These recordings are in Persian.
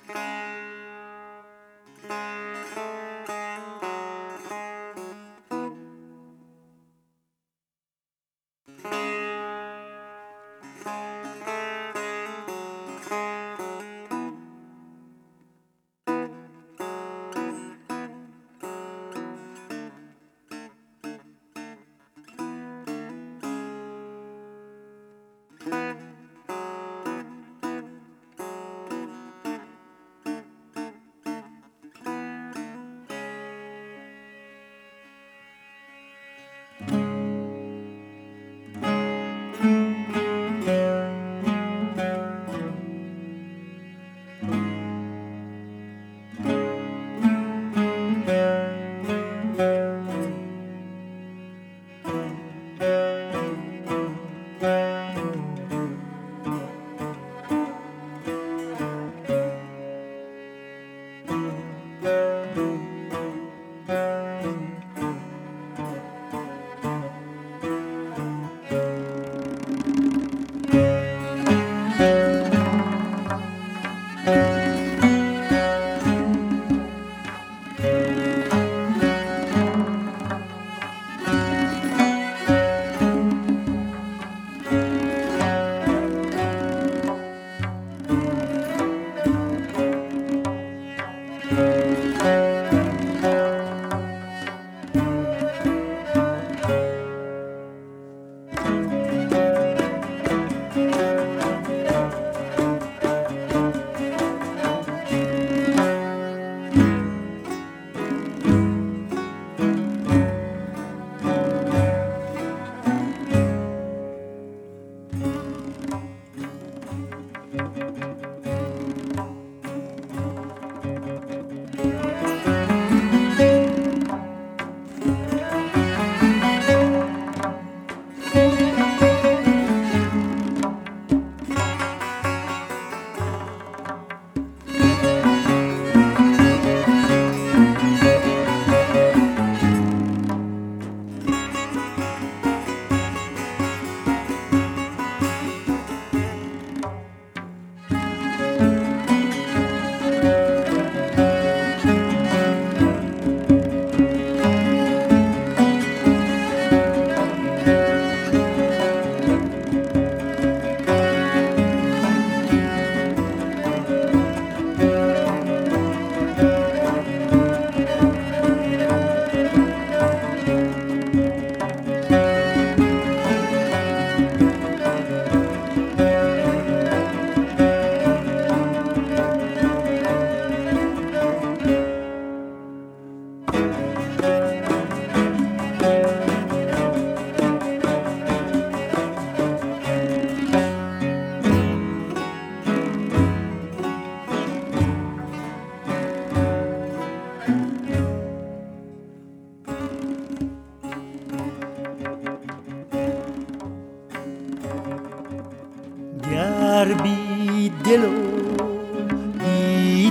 گر بی دل و بی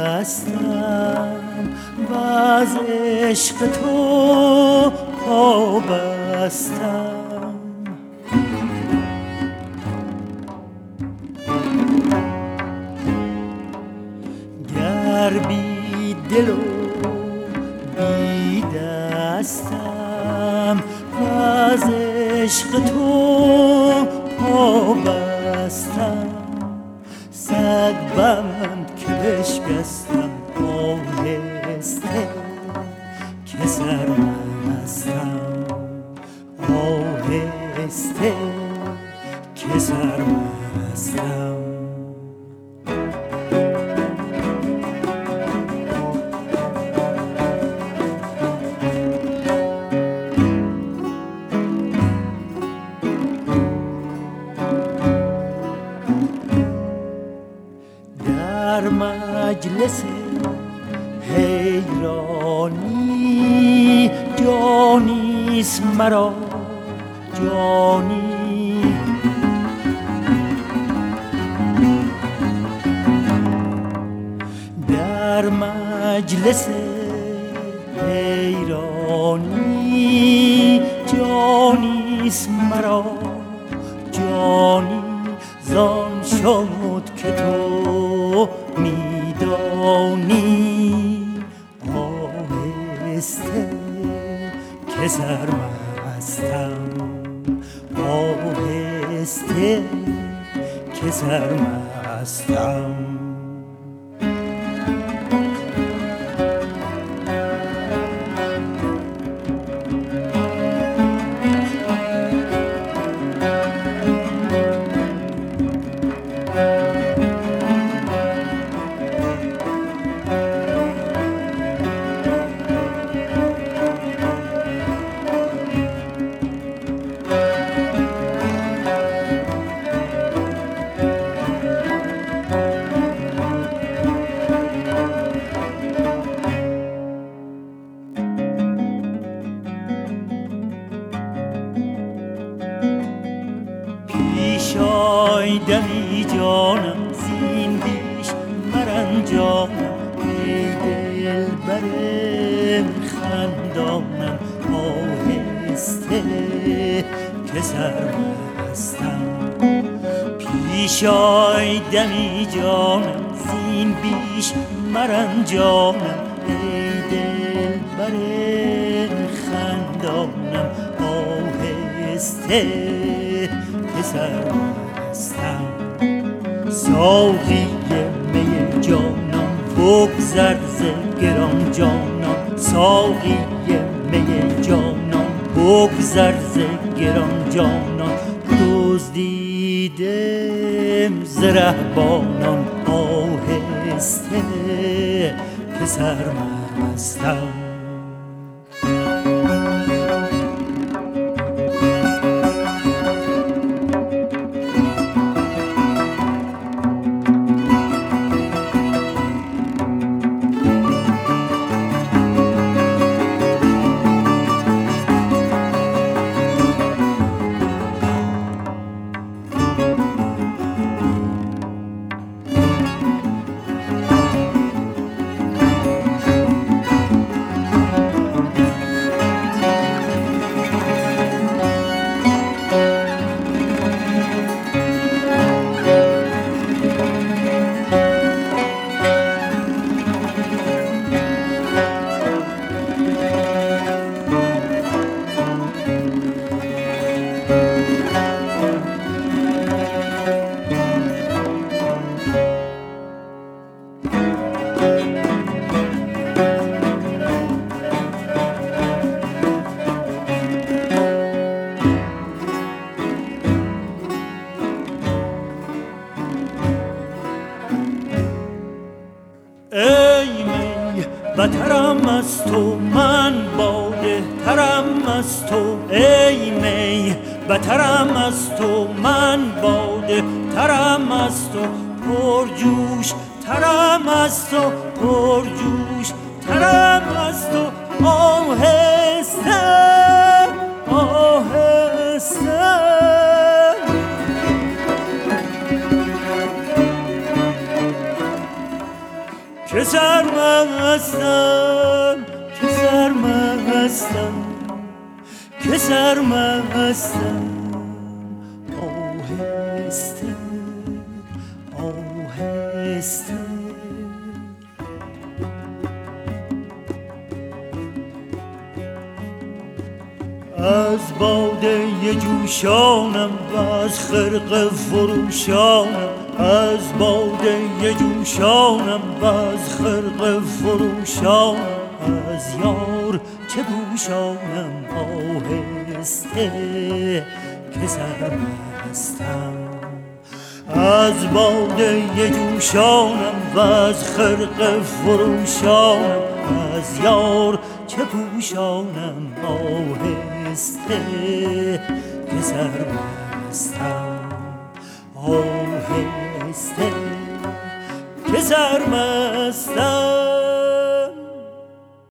دستم و از عشق تو پابستم، گر بی دل و بی دستم و از عشق تو پابستم، صد بند که بشکستم آهسته که سرمستم، آهسته که سرمستم. در مجلس حیرانی جانیست مرا جانی، در مجلس حیرانی جانیست مرا جانی، زان شد که تو میدانی آهسته که سرمستم، آهسته که سرمستم. دمی جانم زین بیش مرنجانم، ای دل برم خندانم آهسته که سرمستم. پیشای دمی جانم زین بیش مرنجانم، ای دل برم خندانم آهسته که سرمستم. ساقی می جانم بگذر ز گران جانم، ساقی می جانم بگذر ز گران جانم. دزدیدم ز رهبانان آهسته که سرمستم. ای می بترم از تو من باده ترم از تو، ای می بترم از تو من باده ترم از تو، پرجوش ترم از تو پرجوش ترم از تو. آهسته آهسته که سرمستم که سرمستم که سرمستم. آهسته آهسته از باده جوشانم و از خرقه فروشانم، از باده جوشانم و از خرقه فروشانم، از یار چه پوشانم آهسته که سرمستم. از باده جوشانم و از خرقه فروشانم، از یار چه پوشانم آهسته که سرمستم. آهسته که سرمستم.